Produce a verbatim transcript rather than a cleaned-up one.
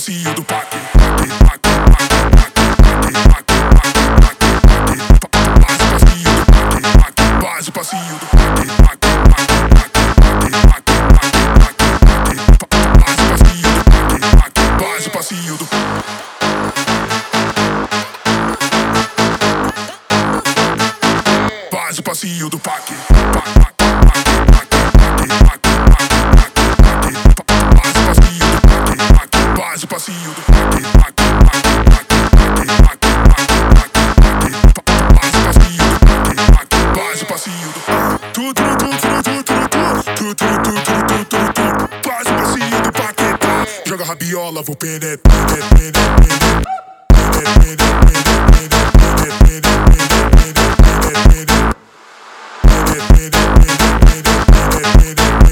passinho do paque. Faz o passinho do paque. Faz o passinho do Faz o passinho do paque. Faz o passinho do paque. Faz o passinho do tu tu tu tu tu tu tu tu tu tu tu tu tu faz o passinho do paquetá. Joga rabiola, vou pene pene pene pene pene pene pene pene pene pene pene pene pene pene pene pene